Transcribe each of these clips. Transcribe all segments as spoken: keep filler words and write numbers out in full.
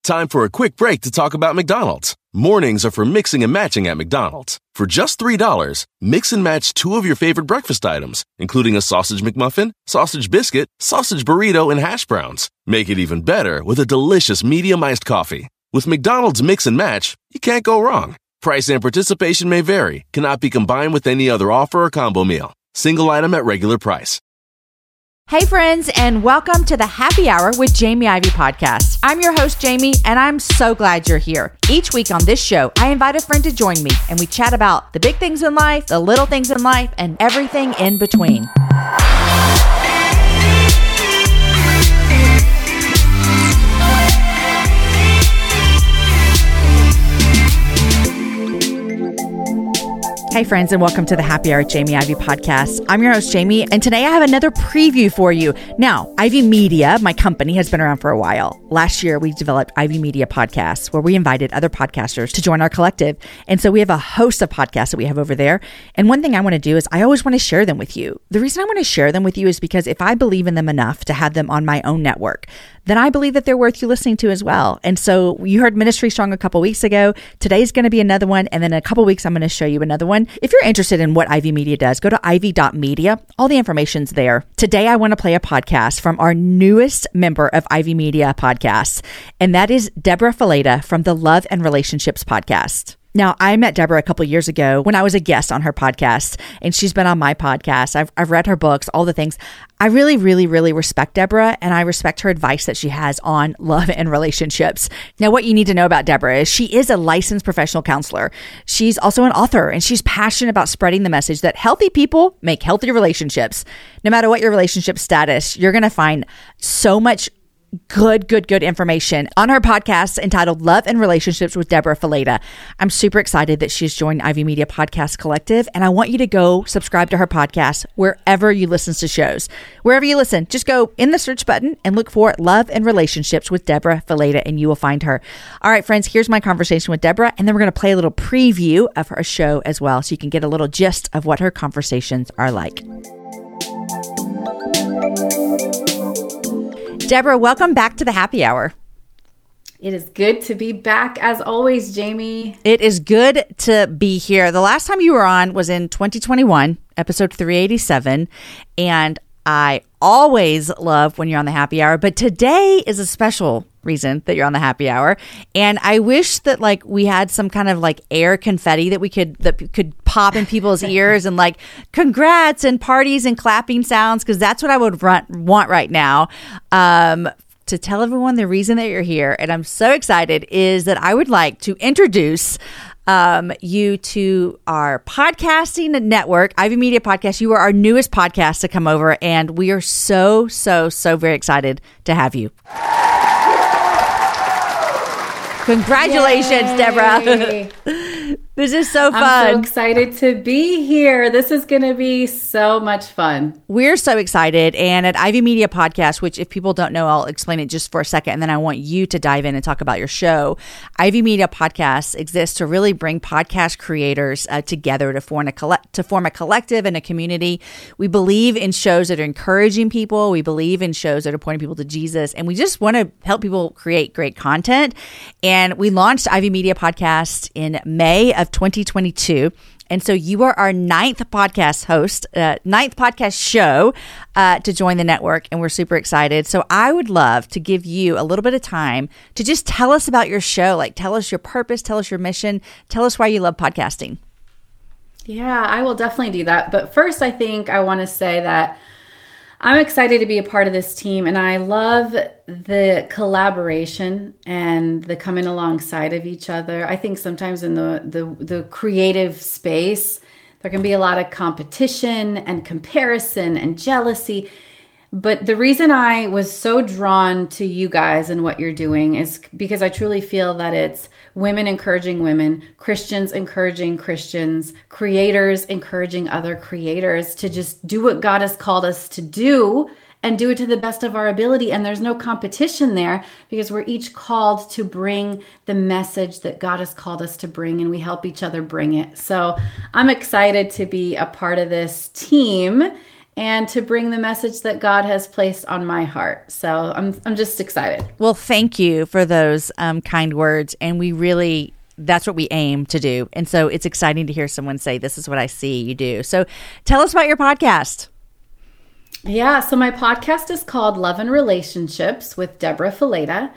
Time for a quick break to talk about McDonald's. Mornings are for mixing and matching at McDonald's. For just three dollars, mix and match two of your favorite breakfast items, including a sausage McMuffin, sausage biscuit, sausage burrito, and hash browns. Make it even better with a delicious medium iced coffee. With McDonald's Mix and Match, you can't go wrong. Price and participation may vary, cannot be combined with any other offer or combo meal. Single item at regular price. Hey friends, and welcome to the Happy Hour with Jamie Ivey podcast. I'm your host, Jamie, and I'm so glad you're here. Each week on this show, I invite a friend to join me, and we chat about the big things in life, the little things in life, and everything in between. Hey friends, and welcome to the Happy Hour with Jamie Ivey podcast. I'm your host, Jamie, and today I have another preview for you. Now, Ivey Media, my company, has been around for a while. Last year, we developed Ivey Media Podcasts, where we invited other podcasters to join our collective. And so we have a host of podcasts that we have over there. And one thing I want to do is I always want to share them with you. The reason I want to share them with you is because if I believe in them enough to have them on my own network, then I believe that they're worth you listening to as well. And so you heard Ministry Strong a couple weeks ago. Today's going to be another one. And then in a couple weeks, I'm going to show you another one. If you're interested in what Ivey Media does, go to ivey dot media. All the information's there. Today, I want to play a podcast from our newest member of Ivey Media Podcasts, and that is Deborah Fileta from the Love and Relationships Podcast. Now, I met Deborah a couple years ago when I was a guest on her podcast, and she's been on my podcast. I've, I've read her books, all the things. I really, really, really respect Deborah, and I respect her advice that she has on love and relationships. Now, what you need to know about Deborah is she is a licensed professional counselor. She's also an author, and she's passionate about spreading the message that healthy people make healthy relationships. No matter what your relationship status, you're going to find so much good, good, good information on her podcast entitled Love and Relationships with Deborah Fileta. I'm super excited that she's joined Ivey Media Podcast Collective, and I want you to go subscribe to her podcast wherever you listen to shows. Wherever you listen, just go in the search button and look for Love and Relationships with Deborah Fileta, and you will find her. All right, friends, here's my conversation with Deborah, and then we're going to play a little preview of her show as well, so you can get a little gist of what her conversations are like. Deborah, welcome back to the Happy Hour. It is good to be back as always, Jamie. It is good to be here. The last time you were on was in twenty twenty-one, episode three eighty-seven, and I always love when you're on the Happy Hour, but today is a special reason that you're on the Happy Hour, and I wish that like we had some kind of like air confetti that we could that could pop in people's ears and like congrats and parties and clapping sounds, because that's what I would run, want right now. Um, to tell everyone the reason that you're here, and I'm so excited, is that I would like to introduce um, you to our podcasting network, Ivey Media Podcast. You are our newest podcast to come over, and we are so, so, so very excited to have you. Congratulations, Yay. Deborah. This is so fun. I'm so excited to be here. This is going to be so much fun. We're so excited. And at Ivey Media Podcast, which if people don't know, I'll explain it just for a second, and then I want you to dive in and talk about your show. Ivey Media Podcast exists to really bring podcast creators uh, together to form a collect- to form a collective and a community. We believe in shows that are encouraging people. We believe in shows that are pointing people to Jesus. And we just want to help people create great content. And we launched Ivey Media Podcast in May of twenty twenty-two. And so you are our ninth podcast host, uh, ninth podcast show uh, to join the network. And we're super excited. So I would love to give you a little bit of time to just tell us about your show. Like tell us your purpose, tell us your mission, tell us why you love podcasting. Yeah, I will definitely do that. But first, I think I want to say that I'm excited to be a part of this team, and I love the collaboration and the coming alongside of each other. I think sometimes in the, the, the creative space, there can be a lot of competition and comparison and jealousy. But the reason I was so drawn to you guys and what you're doing is because I truly feel that it's women encouraging women, Christians encouraging Christians, creators encouraging other creators to just do what God has called us to do and do it to the best of our ability. And there's no competition there because we're each called to bring the message that God has called us to bring, and we help each other bring it. So I'm excited to be a part of this team. and to bring the message that God has placed on my heart. So I'm I'm just excited. Well, thank you for those um, kind words. And we really, that's what we aim to do. And so it's exciting to hear someone say, this is what I see you do. So tell us about your podcast. Yeah, so my podcast is called Love and Relationships with Deborah Fileta.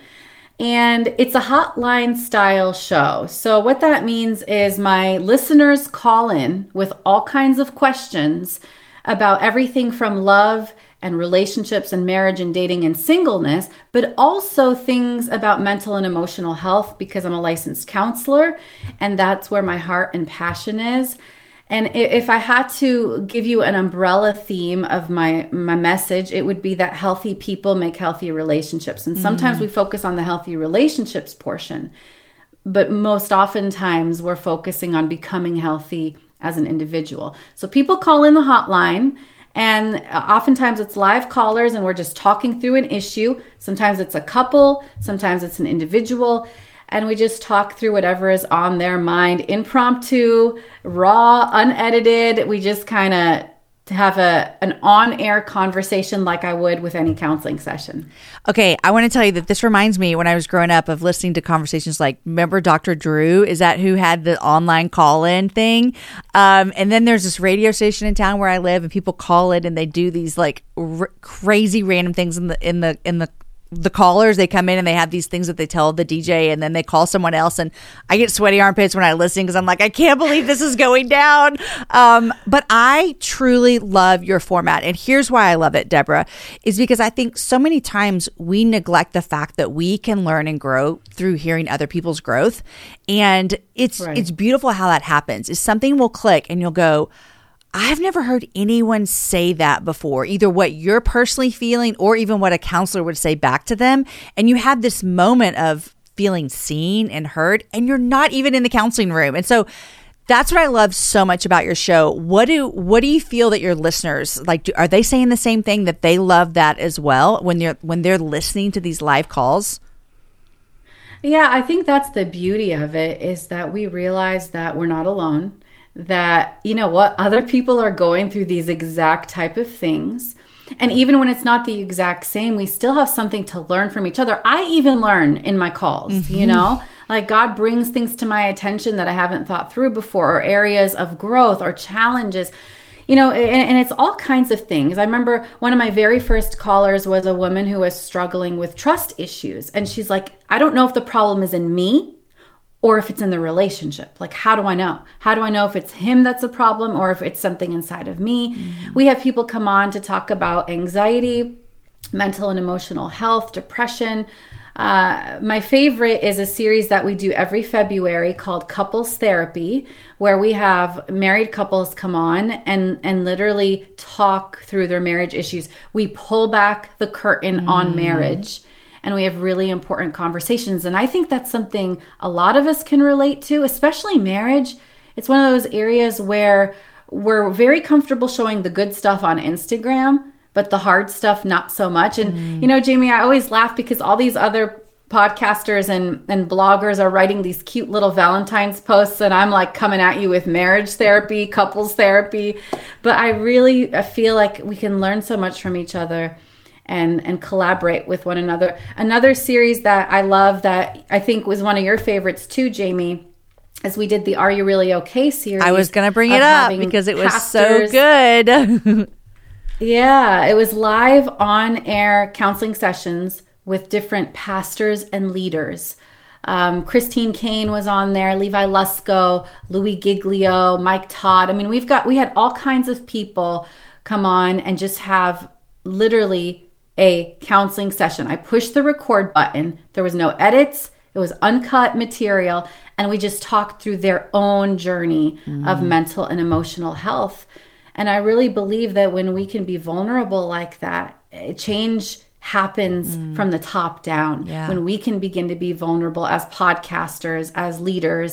And it's a hotline style show. So what that means is my listeners call in with all kinds of questions about everything from love and relationships and marriage and dating and singleness, but also things about mental and emotional health, because I'm a licensed counselor and that's where my heart and passion is. And if I had to give you an umbrella theme of my, my message, it would be that healthy people make healthy relationships. And sometimes mm. we focus on the healthy relationships portion, but most oftentimes we're focusing on becoming healthy as an individual. So people call in the hotline, and oftentimes it's live callers and we're just talking through an issue. Sometimes it's a couple, sometimes it's an individual. And we just talk through whatever is on their mind, impromptu, raw, unedited. We just kind of have a an on-air conversation like I would with any counseling session. Okay, I want to tell you that this reminds me when I was growing up of listening to conversations like, remember Doctor Drew? Is that who had the online call-in thing? Um, and then there's this radio station in town where I live, and people call it and they do these like r- crazy random things in the in the in the the callers. They come in and they have these things that they tell the D J, and then they call someone else, and I get sweaty armpits when I listen because I'm like, I can't believe this is going down. Um, but I truly love your format. And here's why I love it, Deborah, is because I think so many times we neglect the fact that we can learn and grow through hearing other people's growth. And it's, right. it's beautiful how that happens. Is something will click and you'll go, I've never heard anyone say that before, either what you're personally feeling or even what a counselor would say back to them. And you have this moment of feeling seen and heard, and you're not even in the counseling room. And so that's what I love so much about your show. What do what do you feel that your listeners like? Do, are they saying the same thing, that they love that as well when they're when they're listening to these live calls? Yeah, I think that's the beauty of it, is that we realize that we're not alone. That, you know what, other people are going through these exact type of things. And even when it's not the exact same, we still have something to learn from each other. I even learn in my calls, mm-hmm. you know, like God brings things to my attention that I haven't thought through before, or areas of growth or challenges, you know, and, and it's all kinds of things. I remember one of my very first callers was a woman who was struggling with trust issues. And she's like, I don't know if the problem is in me or if it's in the relationship. Like, how do I know? How do I know if it's him that's a problem or if it's something inside of me? Mm-hmm. We have people come on to talk about anxiety, mental and emotional health, depression. Uh, my favorite is a series that we do every February called Couples Therapy, where we have married couples come on and, and literally talk through their marriage issues. We pull back the curtain mm. on marriage, and we have really important conversations. And I think that's something a lot of us can relate to, especially marriage. It's one of those areas where we're very comfortable showing the good stuff on Instagram, but the hard stuff, not so much. And, mm. you know, Jamie, I always laugh because all these other podcasters and, and bloggers are writing these cute little Valentine's posts, and I'm like coming at you with marriage therapy, couples therapy. But I really feel like we can learn so much from each other and and collaborate with one another. Another series that I love that I think was one of your favorites too, Jamie, is we did the Are You Really Okay series. I was going to bring it up because it was pastors. So good. Yeah, it was live on-air counseling sessions with different pastors and leaders. Um, Christine Kane was on there, Levi Lusko, Louis Giglio, Mike Todd. I mean, we've got we had all kinds of people come on and just have literally a counseling session. I pushed the record button. There was no edits. It was uncut material. And we just talked through their own journey mm. of mental and emotional health. And I really believe that when we can be vulnerable like that, change happens mm. from the top down. Yeah. When we can begin to be vulnerable as podcasters, as leaders,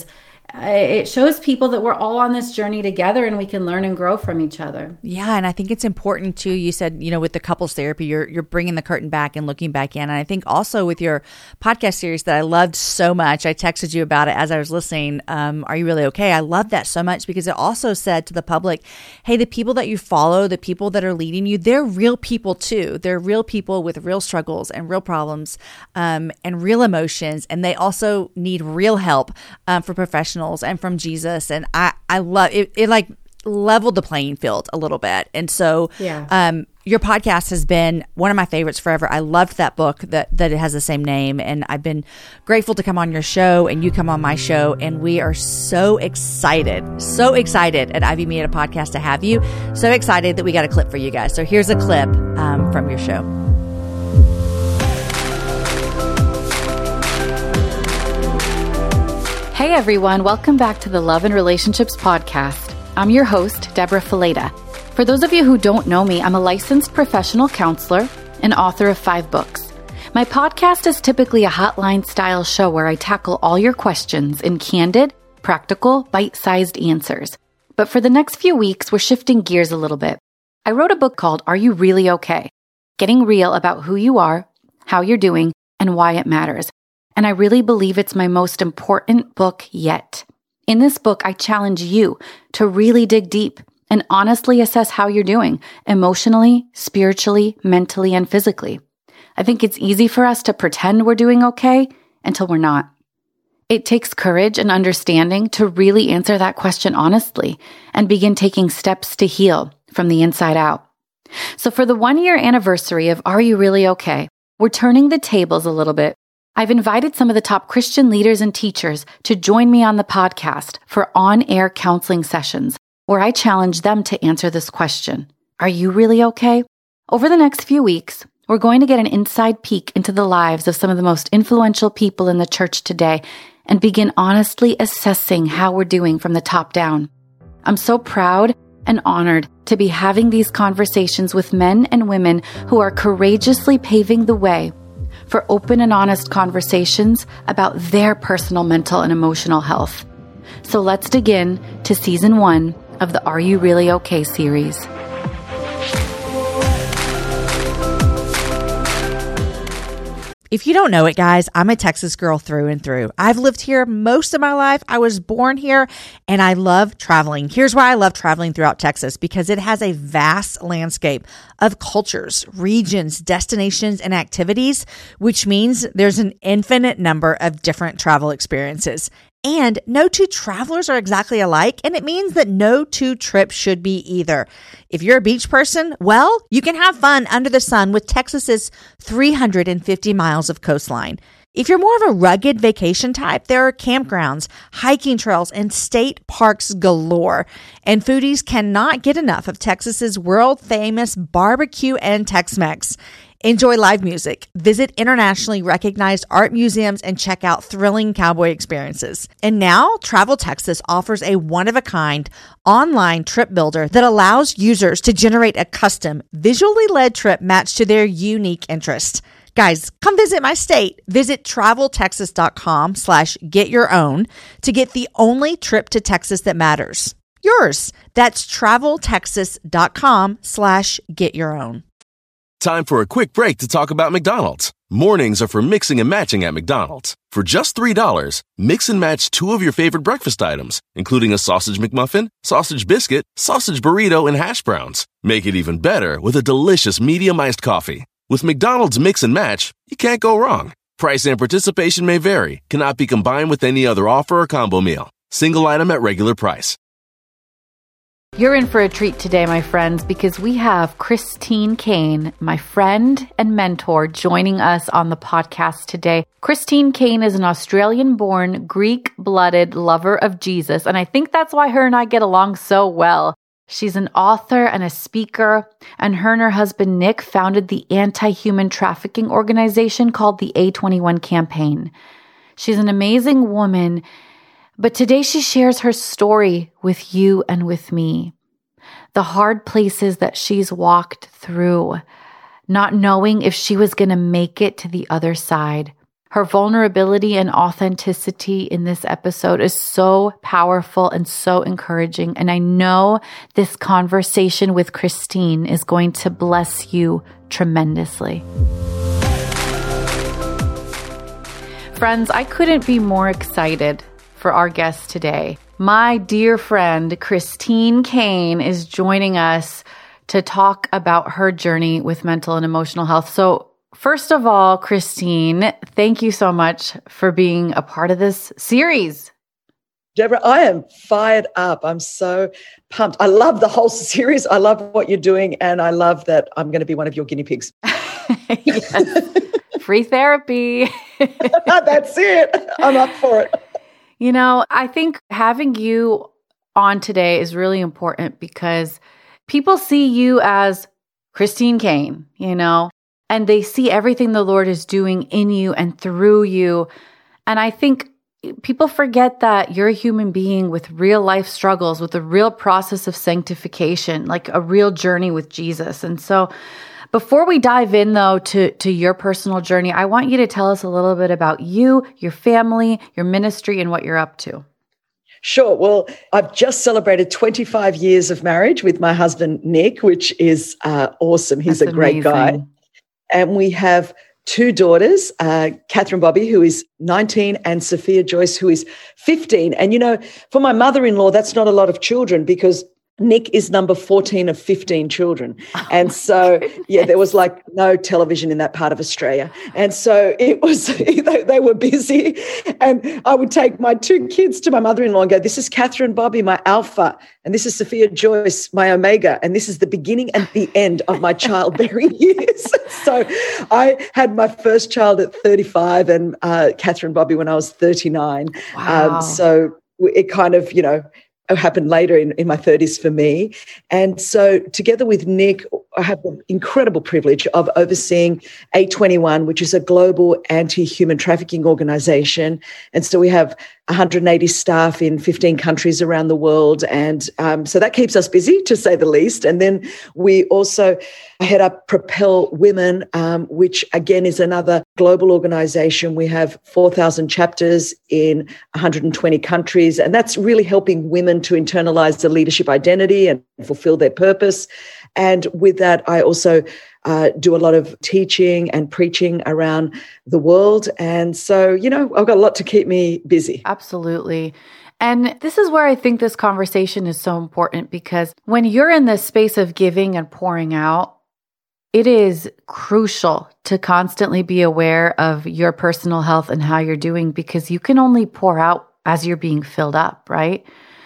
it shows people that we're all on this journey together and we can learn and grow from each other. Yeah, and I think it's important too. You said, you know, with the couples therapy, you're you're bringing the curtain back and looking back in. And I think also with your podcast series that I loved so much, I texted you about it as I was listening. Um, Are You Really Okay? I love that so much because it also said to the public, hey, the people that you follow, the people that are leading you, they're real people too. They're real people with real struggles and real problems um, and real emotions, and they also need real help um, from professionals and from Jesus. And I, I love it. It like leveled the playing field a little bit. And so yeah. um, your podcast has been one of my favorites forever. I loved that book that, that it has the same name. And I've been grateful to come on your show and you come on my show. And we are so excited, so excited at Ivy Media Podcast to have you. So excited that we got a clip for you guys. So here's a clip um, from your show. Hey everyone, welcome back to the Love and Relationships Podcast. I'm your host, Deborah Fileta. For those of you who don't know me, I'm a licensed professional counselor and author of five books. My podcast is typically a hotline-style show where I tackle all your questions in candid, practical, bite-sized answers. But for the next few weeks, we're shifting gears a little bit. I wrote a book called Are You Really Okay? Getting real about who you are, how you're doing, and why it matters. And I really believe it's my most important book yet. In this book, I challenge you to really dig deep and honestly assess how you're doing emotionally, spiritually, mentally, and physically. I think it's easy for us to pretend we're doing okay until we're not. It takes courage and understanding to really answer that question honestly and begin taking steps to heal from the inside out. So for the one-year anniversary of Are You Really Okay? We're turning the tables a little bit. I've invited some of the top Christian leaders and teachers to join me on the podcast for on-air counseling sessions where I challenge them to answer this question. Are you really okay? Over the next few weeks, we're going to get an inside peek into the lives of some of the most influential people in the church today and begin honestly assessing how we're doing from the top down. I'm so proud and honored to be having these conversations with men and women who are courageously paving the way for open and honest conversations about their personal mental and emotional health. So let's dig in to season one of the Are You Really Okay series. If you don't know it, guys, I'm a Texas girl through and through. I've lived here most of my life. I was born here and I love traveling. Here's why I love traveling throughout Texas, because it has a vast landscape of cultures, regions, destinations, and activities, which means there's an infinite number of different travel experiences. And no two travelers are exactly alike, and it means that no two trips should be either. If you're a beach person, well, you can have fun under the sun with Texas's three hundred fifty miles of coastline. If you're more of a rugged vacation type, there are campgrounds, hiking trails, and state parks galore. And foodies cannot get enough of Texas's world-famous barbecue and Tex-Mex. Enjoy live music, visit internationally recognized art museums, and check out thrilling cowboy experiences. And now, Travel Texas offers a one-of-a-kind online trip builder that allows users to generate a custom, visually led trip matched to their unique interests. Guys, come visit my state. Visit traveltexas.com slash get your own to get the only trip to Texas that matters. Yours. That's traveltexas.com slash get your own. Time for a quick break to talk about McDonald's. Mornings are for mixing and matching at McDonald's. For just three dollars, mix and match two of your favorite breakfast items, including a sausage McMuffin, sausage biscuit, sausage burrito, and hash browns. Make it even better with a delicious medium iced coffee. With McDonald's Mix and Match, you can't go wrong. Price and participation may vary, cannot be combined with any other offer or combo meal. Single item at regular price. You're in for a treat today, my friends, because we have Christine Caine, my friend and mentor, joining us on the podcast today. Christine Caine is an Australian-born, Greek-blooded lover of Jesus, and I think that's why her and I get along so well. She's an author and a speaker, and her and her husband, Nick, founded the anti-human trafficking organization called the A twenty-one Campaign. She's an amazing woman, but today she shares her story with you and with me. The hard places that she's walked through, not knowing if she was going to make it to the other side. Her vulnerability and authenticity in this episode is so powerful and so encouraging. And I know this conversation with Christine is going to bless you tremendously. Friends, I couldn't be more excited for our guest today. My dear friend, Christine Caine, is joining us to talk about her journey with mental and emotional health. So first of all, Christine, thank you so much for being a part of this series. Deborah, I am fired up. I'm so pumped. I love the whole series. I love what you're doing, and I love that I'm going to be one of your guinea pigs. Yes. Free therapy. That's it. I'm up for it. You know, I think having you on today is really important because people see you as Christine Caine, you know, and they see everything the Lord is doing in you and through you. And I think people forget that you're a human being with real life struggles, with a real process of sanctification, like a real journey with Jesus. And so before we dive in, though, to, to your personal journey, I want you to tell us a little bit about you, your family, your ministry, and what you're up to. Sure. Well, I've just celebrated twenty-five years of marriage with my husband, Nick, which is uh, awesome. He's That's a great amazing. guy. And we have two daughters, uh, Catherine Bobby, who is nineteen, and Sophia Joyce, who is fifteen. And, you know, for my mother-in-law, that's not a lot of children because Nick is number fourteen of fifteen children. Oh, and so, yeah, there was like no television in that part of Australia. And so it was, they, they were busy. And I would take my two kids to my mother-in-law and go, this is Catherine Bobby, my alpha. And this is Sophia Joyce, my omega. And this is the beginning and the end of my childbearing years. So I had my first child at thirty-five and uh, Catherine Bobby when I was thirty-nine. Wow. Um, so it kind of, you know, happened later in, in my thirties for me. And so together with Nick, I have the incredible privilege of overseeing A twenty-one, which is a global anti-human trafficking organization. And so we have one hundred eighty staff in fifteen countries around the world. And um, so that keeps us busy, to say the least. And then we also head up Propel Women, um, which again is another global organization. We have four thousand chapters in one hundred twenty countries. And that's really helping women to internalize the leadership identity and fulfill their purpose. And with that, I also uh, do a lot of teaching and preaching around the world. And so, you know, I've got a lot to keep me busy. Absolutely. And this is where I think this conversation is so important, because when you're in this space of giving and pouring out, it is crucial to constantly be aware of your personal health and how you're doing, because you can only pour out as you're being filled up, right?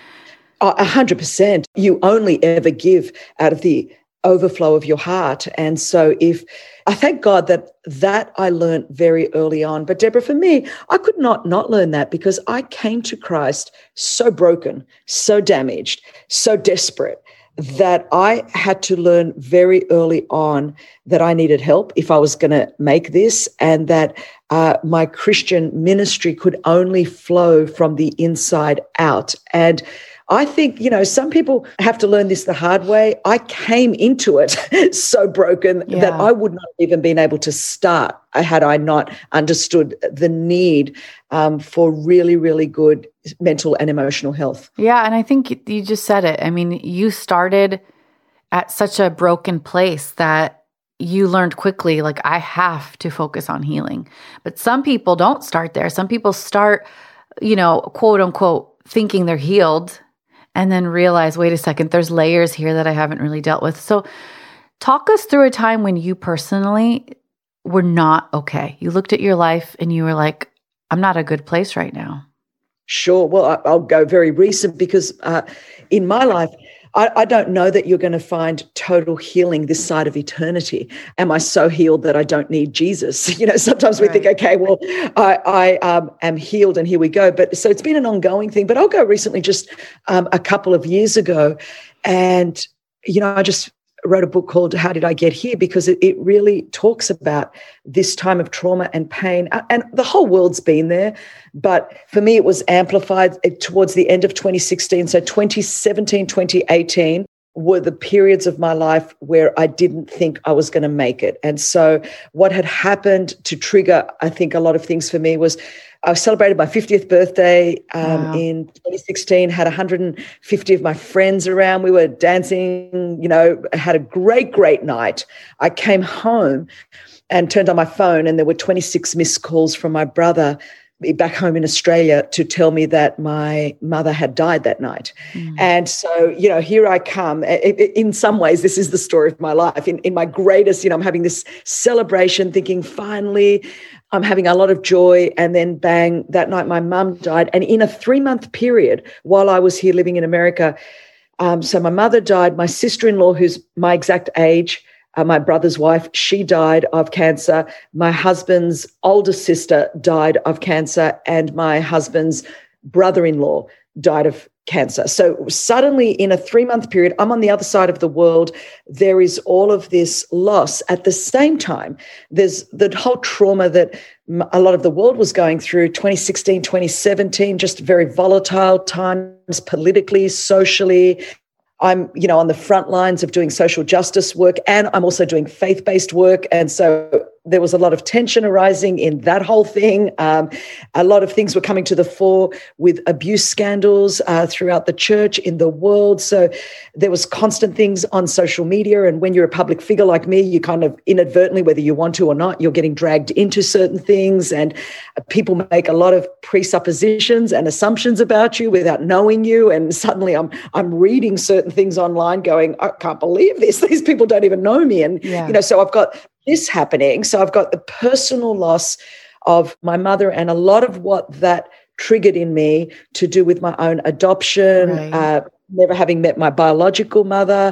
A hundred percent. You only ever give out of the overflow of your heart. And so if I thank God that that I learned very early on. But Deborah, for me, I could not not learn that because I came to Christ so broken, so damaged, so desperate that I had to learn very early on that I needed help if I was going to make this, and that uh, my Christian ministry could only flow from the inside out. And I think, you know, some people have to learn this the hard way. I came into it so broken Yeah. that I would not have even been able to start had I not understood the need um, for really, really good mental and emotional health. Yeah. And I think you just said it. I mean, you started at such a broken place that you learned quickly, like, I have to focus on healing. But some people don't start there. Some people start, you know, quote unquote, thinking they're healed, and then realize, wait a second, there's layers here that I haven't really dealt with. So talk us through a time when you personally were not okay. You looked at your life and you were like, I'm not a good place right now. Sure. Well, I'll go very recent because uh, in my life, I, I don't know that you're going to find total healing this side of eternity. Am I so healed that I don't need Jesus? You know, sometimes we Right. think, okay, well, I, I um, am healed and here we go. But so it's been an ongoing thing. But I'll go recently, just um, a couple of years ago. And, you know, I just wrote a book called How Did I Get Here? Because it, it really talks about this time of trauma and pain. And the whole world's been there. But for me, it was amplified towards the end of twenty sixteen. So twenty seventeen, twenty eighteen, were the periods of my life where I didn't think I was going to make it. And so what had happened to trigger, I think, a lot of things for me was I celebrated my fiftieth birthday um, wow. in twenty sixteen, had one hundred fifty of my friends around. We were dancing, you know, had a great, great night. I came home and turned on my phone, and there were twenty-six missed calls from my brother back home in Australia to tell me that my mother had died that night. Mm. And so, you know, here I come. In some ways, this is the story of my life. In, in my greatest, you know, I'm having this celebration thinking, finally, I'm having a lot of joy. And then bang, that night my mum died. And in a three-month period while I was here living in America, um, so my mother died, my sister-in-law, who's my exact age, Uh, my brother's wife, she died of cancer. My husband's older sister died of cancer, and my husband's brother-in-law died of cancer. So suddenly in a three-month period, I'm on the other side of the world. There is all of this loss. At the same time, there's the whole trauma that a lot of the world was going through, twenty sixteen, twenty seventeen, just very volatile times politically, socially. I'm, you know, on the front lines of doing social justice work, and I'm also doing faith-based work. And so there was a lot of tension arising in that whole thing. Um, a lot of things were coming to the fore with abuse scandals uh, throughout the church, in the world. So there was constant things on social media. And when you're a public figure like me, you kind of inadvertently, whether you want to or not, you're getting dragged into certain things. And people make a lot of presuppositions and assumptions about you without knowing you. And suddenly I'm I'm reading certain things online going, I can't believe this. These people don't even know me. And, yeah. you know, so I've got this happening. So I've got the personal loss of my mother and a lot of what that triggered in me to do with my own adoption, right. uh, never having met my biological mother,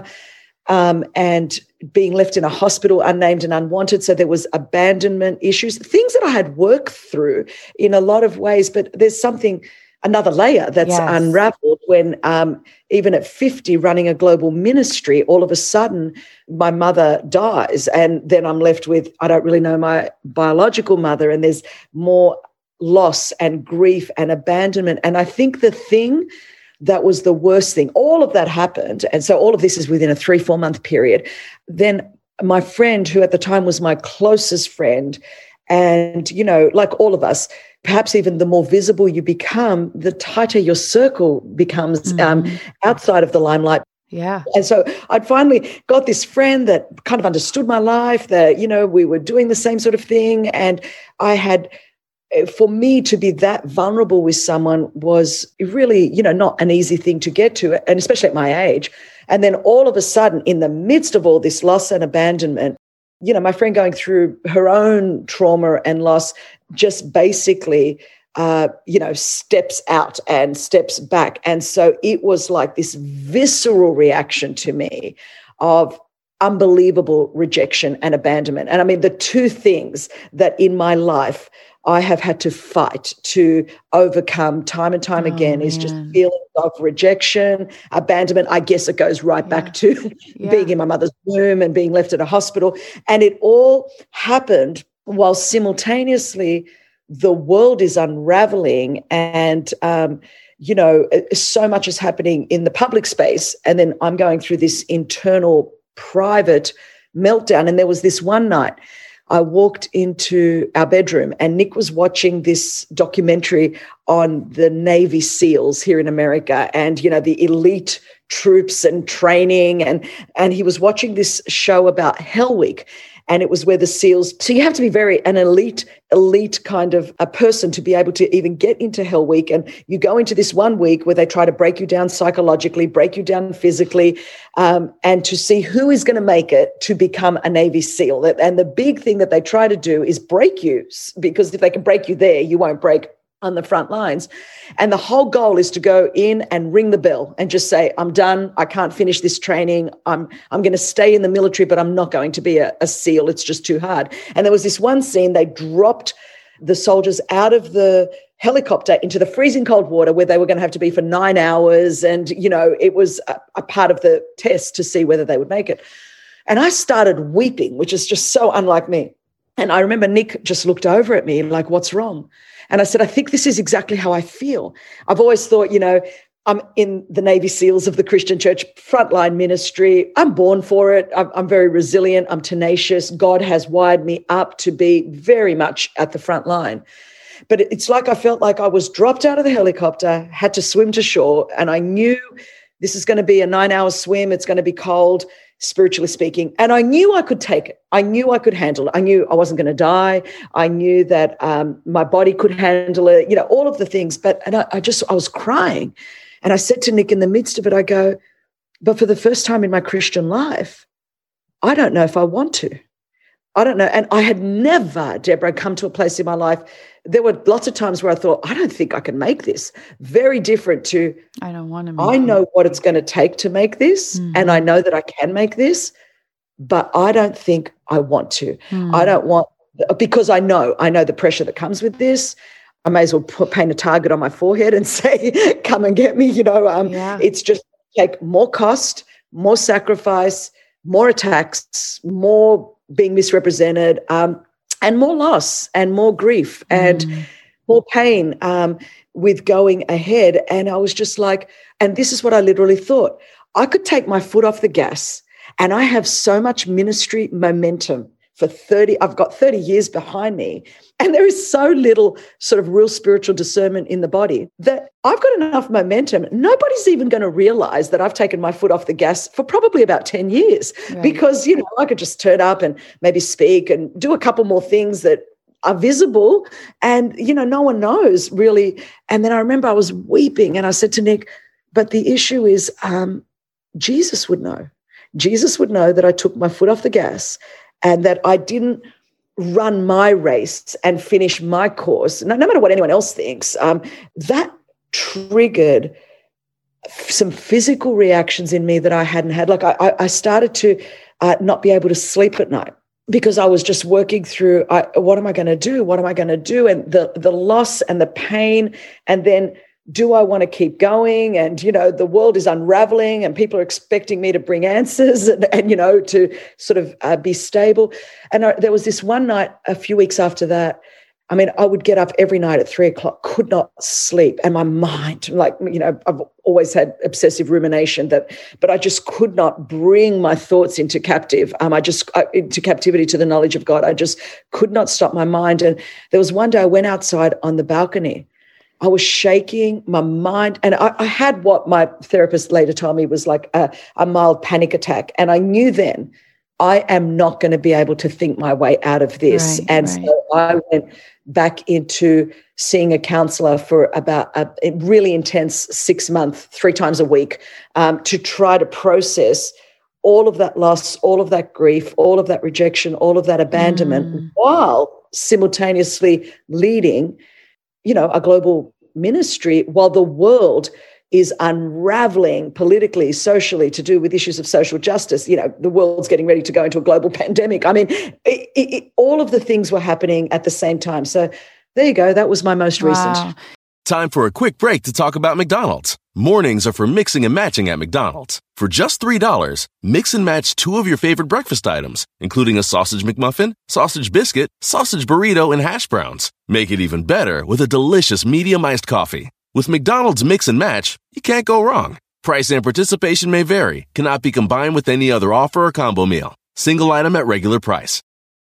um, and being left in a hospital unnamed and unwanted. So there was abandonment issues, things that I had worked through in a lot of ways, but there's something, another layer that's yes. unraveled when um, even at fifty, running a global ministry, all of a sudden my mother dies, and then I'm left with, I don't really know my biological mother, and there's more loss and grief and abandonment. And I think the thing that was the worst thing, all of that happened, and so all of this is within a three, four month period. Then my friend, who at the time was my closest friend, and, you know, like all of us, perhaps even the more visible you become, the tighter your circle becomes mm-hmm. um, outside of the limelight. Yeah. And so I'd finally got this friend that kind of understood my life, that, you know, we were doing the same sort of thing. And I had, for me to be that vulnerable with someone was really, you know, not an easy thing to get to, and especially at my age. And then all of a sudden, in the midst of all this loss and abandonment, you know, my friend going through her own trauma and loss just basically, uh, you know, steps out and steps back. And so it was like this visceral reaction to me of unbelievable rejection and abandonment. And I mean, the two things that in my life I have had to fight to overcome time and time oh, again is man. just feelings of rejection, abandonment. I guess it goes right yeah. back to yeah. being in my mother's womb and being left at a hospital. And it all happened while simultaneously the world is unraveling, and, um, you know, so much is happening in the public space. And then I'm going through this internal private meltdown. And there was this one night I walked into our bedroom and Nick was watching this documentary on the Navy SEALs here in America and, you know, the elite troops and training. And, and he was watching this show about Hell Week. And it was where the SEALs, so you have to be very an elite, elite kind of a person to be able to even get into Hell Week. And you go into this one week where they try to break you down psychologically, break you down physically, um, and to see who is going to make it to become a Navy SEAL. And the big thing that they try to do is break you, because if they can break you there, you won't break on the front lines. And the whole goal is to go in and ring the bell and just say, I'm done. I can't finish this training. I'm I'm going to stay in the military, but I'm not going to be a, a SEAL. It's just too hard. And there was this one scene, they dropped the soldiers out of the helicopter into the freezing cold water where they were going to have to be for nine hours. And, you know, it was a, a part of the test to see whether they would make it. And I started weeping, which is just so unlike me. And I remember Nick just looked over at me like, what's wrong? And I said, I think this is exactly how I feel. I've always thought, you know, I'm in the Navy SEALs of the Christian Church, frontline ministry. I'm born for it. I'm, I'm very resilient. I'm tenacious. God has wired me up to be very much at the front line. But it's like I felt like I was dropped out of the helicopter, had to swim to shore, and I knew this is going to be a nine-hour swim. It's going to be cold, spiritually speaking. And I knew I could take it. I knew I could handle it. I knew I wasn't going to die. I knew that um, my body could handle it, you know, all of the things. But and I, I just, I was crying. And I said to Nick in the midst of it, I go, but for the first time in my Christian life, I don't know if I want to. I don't know. And I had never, Deborah, come to a place in my life. There were lots of times where I thought, I don't think I can make this. Very different to, I don't want to make I know it. what it's going to take to make this. Mm-hmm. And I know that I can make this, but I don't think I want to. Mm-hmm. I don't want, because I know, I know the pressure that comes with this. I may as well put, paint a target on my forehead and say, come and get me. You know, um, yeah. It's just take more cost, more sacrifice, more attacks, more being misrepresented, um, and more loss and more grief and mm. more pain um, with going ahead. And I was just like, and this is what I literally thought. I could take my foot off the gas, and I have so much ministry momentum for thirty, I've got thirty years behind me, and there is so little sort of real spiritual discernment in the body that I've got enough momentum. Nobody's even going to realize that I've taken my foot off the gas for probably about ten years right. because, you know, I could just turn up and maybe speak and do a couple more things that are visible and, you know, no one knows really. And then I remember I was weeping and I said to Nick, but the issue is um, Jesus would know. Jesus would know that I took my foot off the gas and that I didn't run my race and finish my course, no, no matter what anyone else thinks. Um, that triggered some physical reactions in me that I hadn't had. Like I, I started to uh, not be able to sleep at night because I was just working through, I, what am I going to do? What am I going to do? And the the loss and the pain, and then do I want to keep going? And, you know, the world is unraveling and people are expecting me to bring answers and, and you know, to sort of uh, be stable. And I, there was this one night a few weeks after that, I mean, I would get up every night at three o'clock, could not sleep. And my mind, like, you know, I've always had obsessive rumination that, but I just could not bring my thoughts into captive. Um, I just, uh, into captivity to the knowledge of God. I just could not stop my mind. And there was one day I went outside on the balcony. I was shaking my mind, and I, I had what my therapist later told me was like a, a mild panic attack. And I knew then I am not going to be able to think my way out of this. Right, and right. so I went back into seeing a counselor for about a, a really intense six months, three times a week, um, to try to process all of that loss, all of that grief, all of that rejection, all of that abandonment, mm. while simultaneously leading, you know, a global ministry while the world is unraveling politically, socially, to do with issues of social justice. You know, the world's getting ready to go into a global pandemic. I mean, it, it, all of the things were happening at the same time. So there you go. That was my most wow. recent. Time for a quick break to talk about McDonald's. Mornings are for mixing and matching at McDonald's. For just three dollars, mix and match two of your favorite breakfast items, including a sausage McMuffin, sausage biscuit, sausage burrito, and hash browns. Make it even better with a delicious medium iced coffee. With McDonald's Mix and Match, you can't go wrong. Price and participation may vary, cannot be combined with any other offer or combo meal. Single item at regular price.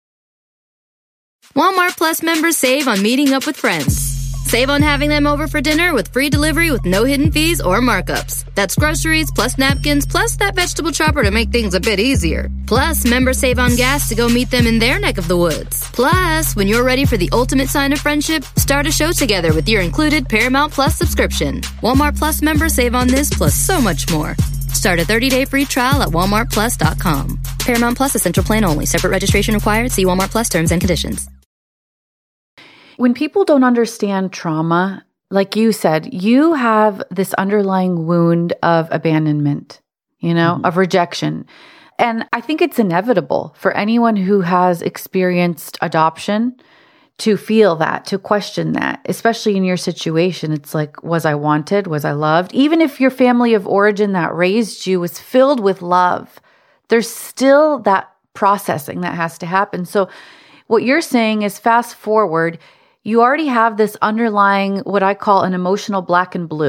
Walmart Plus members save on meeting up with friends. Save on having them over for dinner with free delivery with no hidden fees or markups. That's groceries, plus napkins, plus that vegetable chopper to make things a bit easier. Plus, members save on gas to go meet them in their neck of the woods. Plus, when you're ready for the ultimate sign of friendship, start a show together with your included Paramount Plus subscription. Walmart Plus members save on this plus so much more. Start a thirty-day free trial at walmart plus dot com. Paramount Plus Essential Plan only. Separate registration required. See Walmart Plus terms and conditions. When people don't understand trauma, like you said, you have this underlying wound of abandonment, you know, mm-hmm. of rejection. And I think it's inevitable for anyone who has experienced adoption to feel that, to question that, especially in your situation. It's like, was I wanted? Was I loved? Even if your family of origin that raised you was filled with love, there's still that processing that has to happen. So what you're saying is fast forward, you already have this underlying, what I call an emotional black and blue.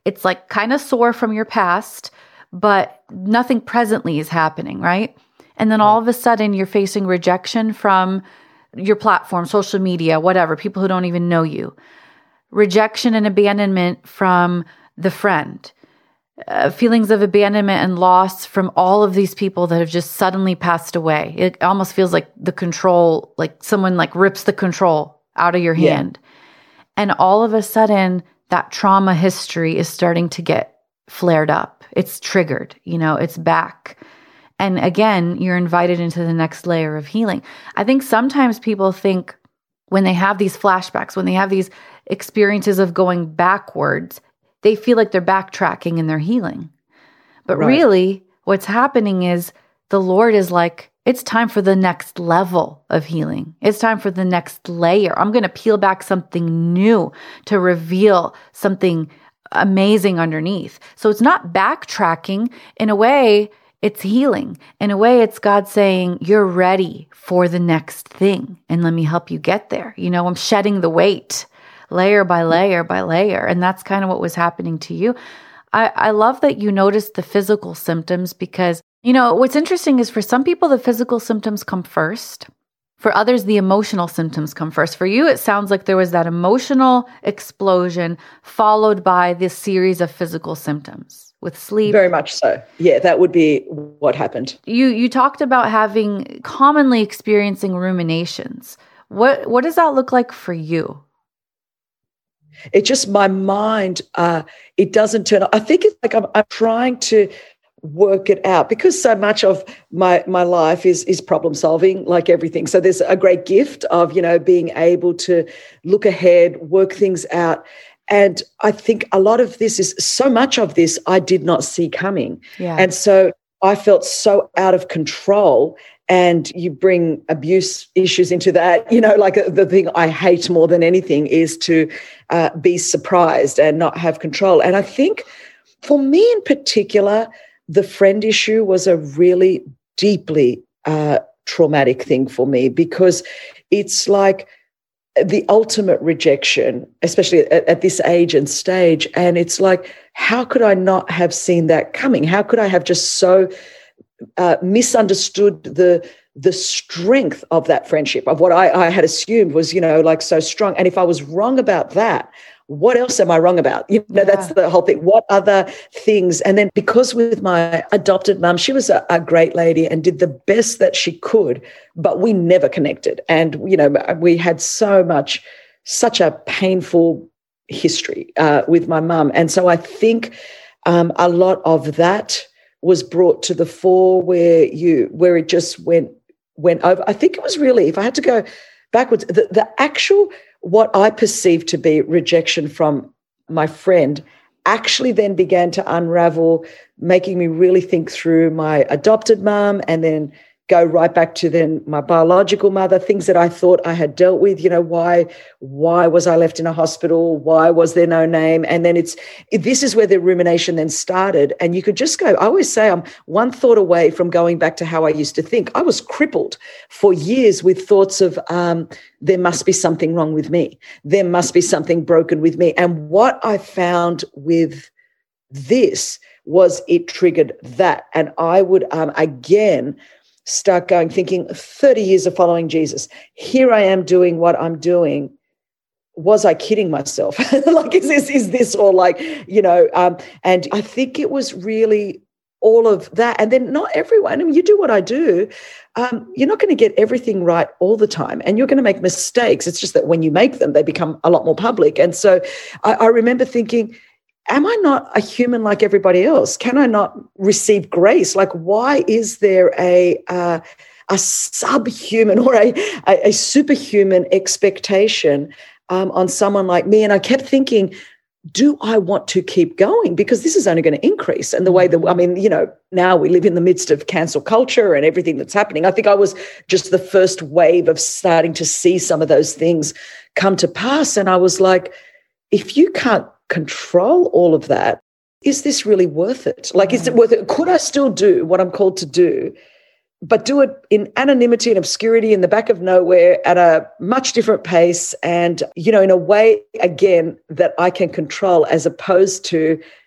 it's like kind of sore from your past, but nothing presently is happening, right? And then all of a sudden you're facing rejection from your platform, social media, whatever, people who don't even know you. Rejection and abandonment from the friend. Uh, feelings of abandonment and loss from all of these people that have just suddenly passed away. It almost feels like the control, like someone like rips the control out of your hand. Yeah. And all of a sudden, that trauma history is starting to get flared up. It's triggered, you know, it's back. And again, you're invited into the next layer of healing. I think sometimes people think when they have these flashbacks, when they have these experiences of going backwards, they feel like they're backtracking in their healing. But right. really, what's happening is the Lord is like, it's time for the next level of healing. It's time for the next layer. I'm going to peel back something new to reveal something amazing underneath. So it's not backtracking. In a way, it's healing. In a way, it's God saying, you're ready for the next thing. And let me help you get there. You know, I'm shedding the weight. Layer by layer by layer. And that's kind of what was happening to you. I, I love that you noticed the physical symptoms because, you know, what's interesting is for some people, the physical symptoms come first. For others, the emotional symptoms come first. For you, it sounds like there was that emotional explosion followed by this series of physical symptoms with sleep. Very much so. Yeah, that would be what happened. You you talked about having commonly experiencing ruminations. What what does that look like for you? It just, my mind, uh, it doesn't turn on. I think it's like I'm, I'm trying to work it out because so much of my my life is is problem solving, like everything. So there's a great gift of, you know, being able to look ahead, work things out. And I think a lot of this is, so much of this I did not see coming. Yeah. And so I felt so out of control. And you bring abuse issues into that, you know, like the thing I hate more than anything is to uh, be surprised and not have control. And I think for me in particular, the friend issue was a really deeply uh, traumatic thing for me because it's like the ultimate rejection, especially at, at this age and stage. And it's like, how could I not have seen that coming? How could I have just so Uh, misunderstood the the strength of that friendship, of what I, I had assumed was, you know, like so strong. And if I was wrong about that, what else am I wrong about? You know, yeah. That's the whole thing. What other things? And then because with my adopted mum, she was a, a great lady and did the best that she could, but we never connected. And, you know, we had so much, such a painful history uh, with my mum. And so I think um, a lot of that was brought to the fore where you where it just went went over. I think it was really, if I had to go backwards, the, the actual what I perceived to be rejection from my friend actually then began to unravel, making me really think through my adopted mum and then go right back to then my biological mother, things that I thought I had dealt with, you know, why, why was I left in a hospital? Why was there no name? And then it's, this is where the rumination then started. And you could just go, I always say I'm one thought away from going back to how I used to think. I was crippled for years with thoughts of um, there must be something wrong with me. There must be something broken with me. And what I found with this was it triggered that. And I would, um, again, start going, thinking thirty years of following Jesus. Here I am doing what I'm doing. Was I kidding myself? Like, is this, is this all like, you know, um, and I think it was really all of that. And then not everyone, I mean, you do what I do. Um, you're not going to get everything right all the time and you're going to make mistakes. It's just that when you make them, they become a lot more public. And so I, I remember thinking, am I not a human like everybody else? Can I not receive grace? Like, why is there a uh, a subhuman or a, a, a superhuman expectation um, on someone like me? And I kept thinking, do I want to keep going? Because this is only going to increase. And the way that, I mean, you know, now we live in the midst of cancel culture and everything that's happening. I think I was just the first wave of starting to see some of those things come to pass. And I was like, if you can't control all of that, is this really worth it? Like, is it worth it? Could I still do what I'm called to do, but do it in anonymity and obscurity in the back of nowhere at a much different pace and, you know, in a way, again, that I can control, as opposed to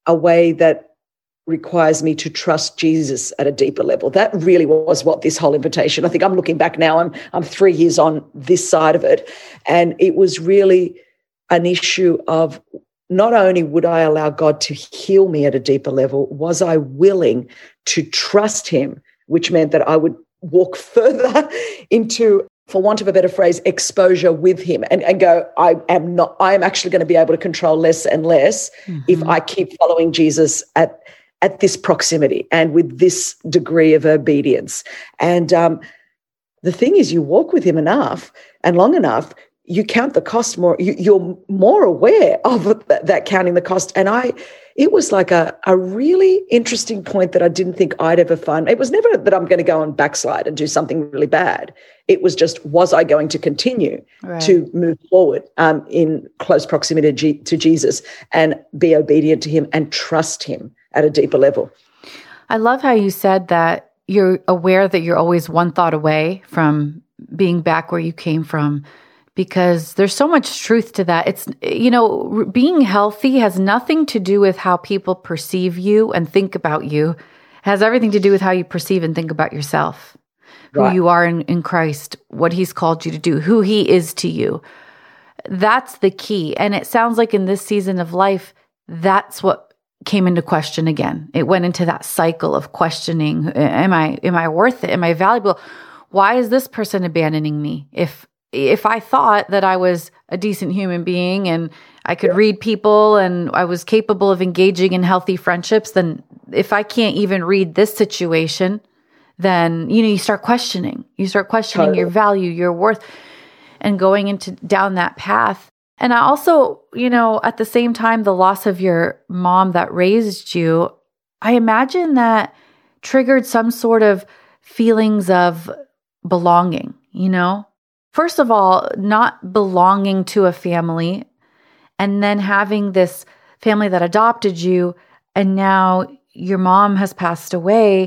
a way that requires me to trust Jesus at a deeper level. That really was what this whole invitation, I think I'm looking back now, I'm I'm three years on this side of it. And it was really an issue of not only would I allow God to heal me at a deeper level, was I willing to trust him, which meant that I would walk further into, for want of a better phrase, exposure with him and, and go, I am not, I am actually going to be able to control less and less mm-hmm. if I keep following Jesus at at this proximity and with this degree of obedience. And um, the thing is, you walk with him enough and long enough, you count the cost more, you, you're more aware of that, that counting the cost. And I, it was like a, a really interesting point that I didn't think I'd ever find. It was never that I'm going to go and backslide and do something really bad. It was just, was I going to continue right. to move forward um, in close proximity to, G- to Jesus and be obedient to him and trust him at a deeper level. I love how you said that you're aware that you're always one thought away from being back where you came from, because there's so much truth to that. It's, you know, being healthy has nothing to do with how people perceive you and think about you. It has everything to do with how you perceive and think about yourself, who right. you are in, in Christ, what he's called you to do, who he is to you. That's the key. And it sounds like in this season of life, that's what came into question again. It went into that cycle of questioning, am I am I worth it? Am I valuable? Why is this person abandoning me? If if I thought that I was a decent human being and I could read people and I was capable of engaging in healthy friendships, then if I can't even read this situation, then you know you start questioning. You start questioning totally. Your value, your worth, and going into down that path. And I also, you know, at the same time, the loss of your mom that raised you, I imagine that triggered some sort of feelings of belonging, you know? First of all, not belonging to a family, and then having this family that adopted you, and now your mom has passed away.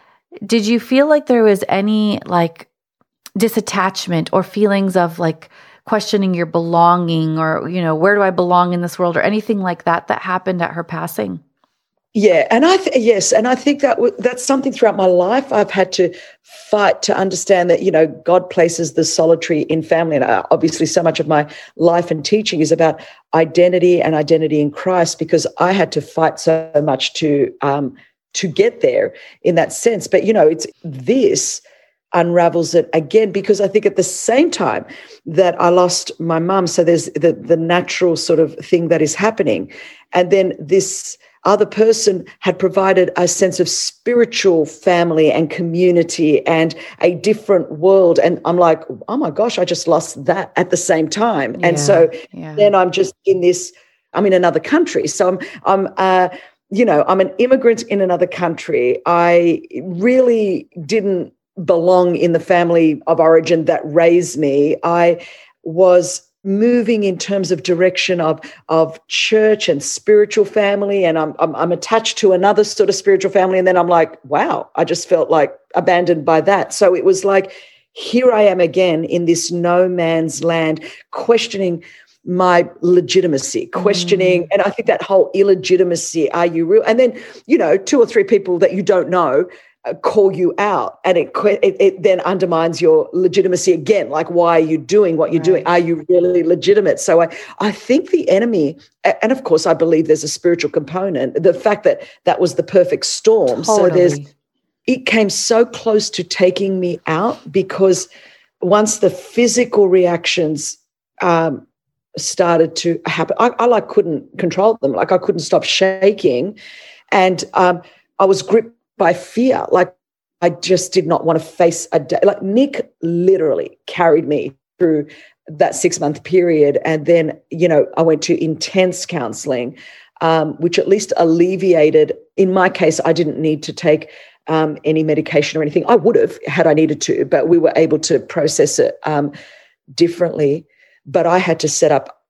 Did you feel like there was any like disattachment or feelings of like questioning your belonging, or, you know, where do I belong in this world, or anything like that that happened at her passing? Yeah, and I th- yes, and I think that w- that's something throughout my life I've had to fight to understand that, you know, God places the solitary in family, and uh, obviously so much of my life and teaching is about identity and identity in Christ, because I had to fight so much to um, to get there in that sense. But you know, it's this. Unravels it again, because I think at the same time that I lost my mum, so there's the, the natural sort of thing that is happening. And then this other person had provided a sense of spiritual family and community and a different world. And I'm like, oh my gosh, I just lost that at the same time. Yeah, and so yeah. then I'm just in this, I'm in another country. So I'm, I'm, uh, you know, I'm an immigrant in another country. I really didn't belong in the family of origin that raised me. I was moving in terms of direction of, of church and spiritual family, and I'm, I'm I'm attached to another sort of spiritual family, and then I'm like, wow, I just felt like abandoned by that. So it was like, here I am again in this no man's land, questioning my legitimacy, questioning, mm. and I think that whole illegitimacy, are you real? And then, you know, two or three people that you don't know call you out, and it, it it then undermines your legitimacy again. Like, why are you doing what you're right. doing? Are you really legitimate? So I, I think the enemy, and of course I believe there's a spiritual component, the fact that that was the perfect storm. Totally. So there's, it came so close to taking me out, because once the physical reactions um, started to happen, I, I like couldn't control them. Like I couldn't stop shaking, and um, I was gripped by fear. Like I just did not want to face a day. Like Nick literally carried me through that six month period. And then, you know, I went to intense counseling, um, which at least alleviated, in my case, I didn't need to take um, any medication or anything. I would have had I needed to, but we were able to process it um, differently. But I had to set up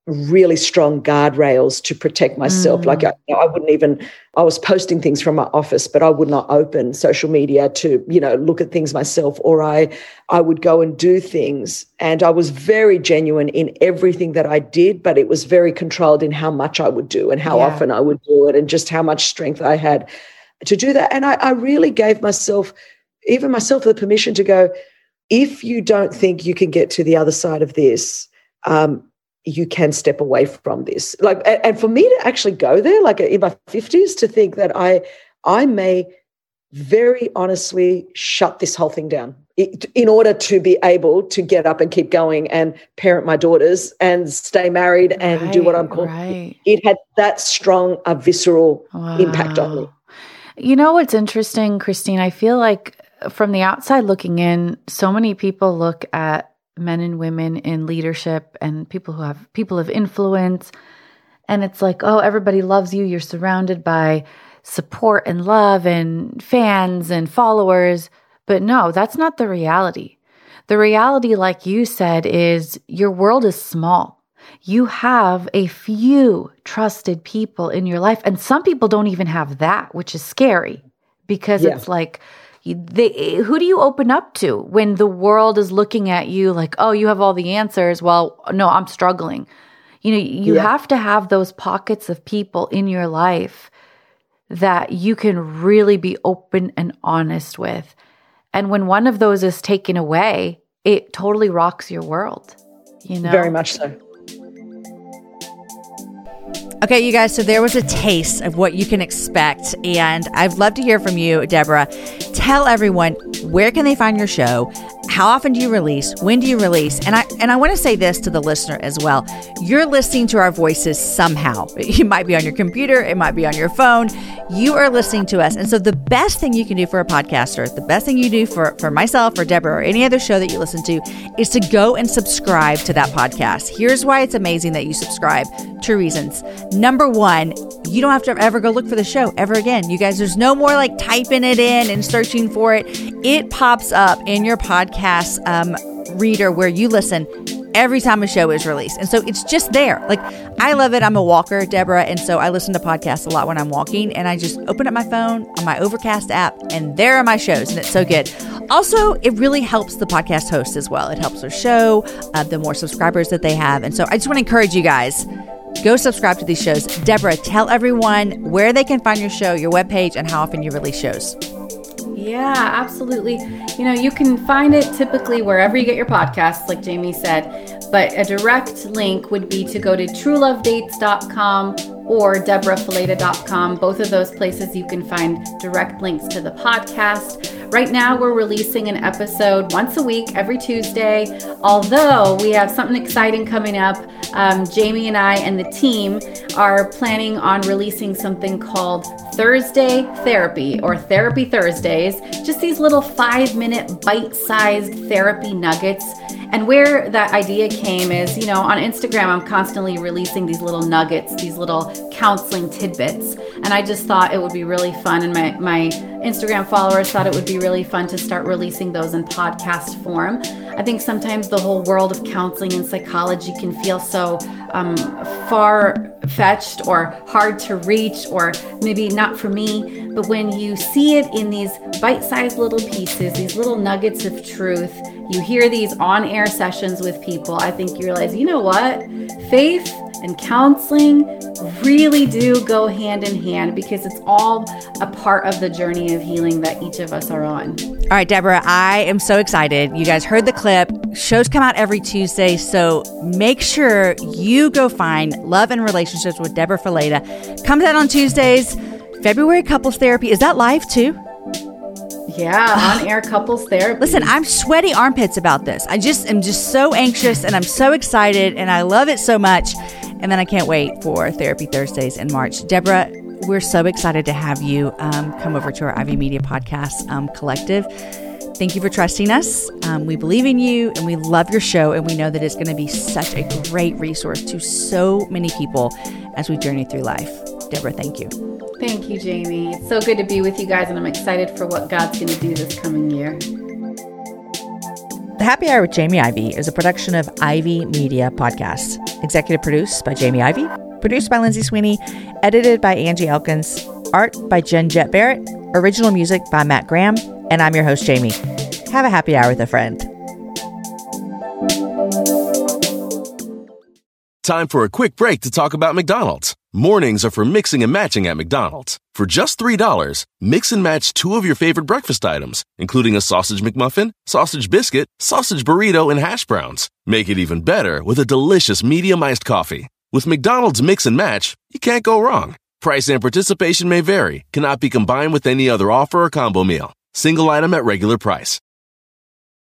really strong guardrails to protect myself. Mm. Like I, I wouldn't even, I was posting things from my office, but I would not open social media to, you know, look at things myself, or I, I would go and do things. And I was very genuine in everything that I did, but it was very controlled in how much I would do and how yeah. often I would do it, and just how much strength I had to do that. And I, I really gave myself, even myself, the permission to go, if you don't think you can get to the other side of this, um, you can step away from this. Like, and for me to actually go there, like in my fifties, to think that I, I may very honestly shut this whole thing down in order to be able to get up and keep going and parent my daughters and stay married and right, do what I'm called. Right. It had that strong a visceral wow. impact on me. You know what's interesting, Christine? I feel like from the outside looking in, so many people look at men and women in leadership and people who have people of influence. And it's like, oh, everybody loves you. You're surrounded by support and love and fans and followers. But no, that's not the reality. The reality, like you said, is your world is small. You have a few trusted people in your life. And some people don't even have that, which is scary, because yeah. it's like, They, who do you open up to when the world is looking at you like, oh, you have all the answers? Well, no, I'm struggling. You know, you yeah. have to have those pockets of people in your life that you can really be open and honest with. And when one of those is taken away, it totally rocks your world, you know? Very much so. Okay, you guys, so there was a taste of what you can expect, and I'd love to hear from you, Deborah. Tell everyone, where can they find your show? How often do you release? When do you release? And I and I want to say this to the listener as well. You're listening to our voices somehow. It might be on your computer. It might be on your phone. You are listening to us. And so the best thing you can do for a podcaster, the best thing you do for, for myself or Deborah or any other show that you listen to, is to go and subscribe to that podcast. Here's why it's amazing that you subscribe. Two reasons. Number one, you don't have to ever go look for the show ever again. You guys, there's no more like typing it in and searching for it. It pops up in your podcast um, reader where you listen every time a show is released. And so it's just there. Like, I love it. I'm a walker, Deborah. And so I listen to podcasts a lot when I'm walking, and I just open up my phone on my Overcast app, and there are my shows, and it's so good. Also, it really helps the podcast host as well. It helps their show, uh, the more subscribers that they have. And so I just want to encourage you guys, go subscribe to these shows. Deborah, tell everyone where they can find your show, your webpage, and how often you release shows. Yeah, absolutely. You know, you can find it typically wherever you get your podcasts, like Jamie said, but a direct link would be to go to true love dates dot com or deborah fileta dot com. Both of those places you can find direct links to the podcast. Right now, we're releasing an episode once a week, every Tuesday. Although we have something exciting coming up, um, Jamie and I and the team are planning on releasing something called Thursday Therapy, or Therapy Thursdays. Just these little five-minute bite-sized therapy nuggets. And where that idea came is, you know, on Instagram, I'm constantly releasing these little nuggets, these little counseling tidbits. And I just thought it would be really fun. And my, my Instagram followers thought it would be really fun to start releasing those in podcast form. I think sometimes the whole world of counseling and psychology can feel so um, far-fetched or hard to reach, or maybe not for me. But when you see it in these bite-sized little pieces, these little nuggets of truth, you hear these on-air sessions with people, I think you realize, you know what? Faith and counseling really do go hand in hand, because it's all a part of the journey of healing that each of us are on. All right, Deborah, I am so excited. You guys heard the clip. Shows come out every Tuesday, so make sure you go find Love and Relationships with Deborah Fileta. Comes out on Tuesdays. February Couples Therapy. Is that live too? Yeah, on-air couples therapy. Listen, I'm sweaty armpits about this. I just am just so anxious, and I'm so excited, and I love it so much. And then I can't wait for Therapy Thursdays in March. Deborah, we're so excited to have you um, come over to our Ivy Media Podcast um, Collective. Thank you for trusting us. Um, we believe in you, and we love your show, and we know that it's going to be such a great resource to so many people as we journey through life. Deborah, thank you. Thank you, Jamie. It's so good to be with you guys, and I'm excited for what God's going to do this coming year. The Happy Hour with Jamie Ivey is a production of Ivy Media Podcasts. Executive produced by Jamie Ivey. Produced by Lindsay Sweeney. Edited by Angie Elkins. Art by Jen Jett Barrett. Original music by Matt Graham. And I'm your host, Jamie. Have a happy hour with a friend. Time for a quick break to talk about McDonald's. Mornings are for mixing and matching at McDonald's. For just three dollars, mix and match two of your favorite breakfast items, including a sausage McMuffin, sausage biscuit, sausage burrito, and hash browns. Make it even better with a delicious medium iced coffee. With McDonald's Mix and Match, you can't go wrong. Price and participation may vary, cannot be combined with any other offer or combo meal. Single item at regular price.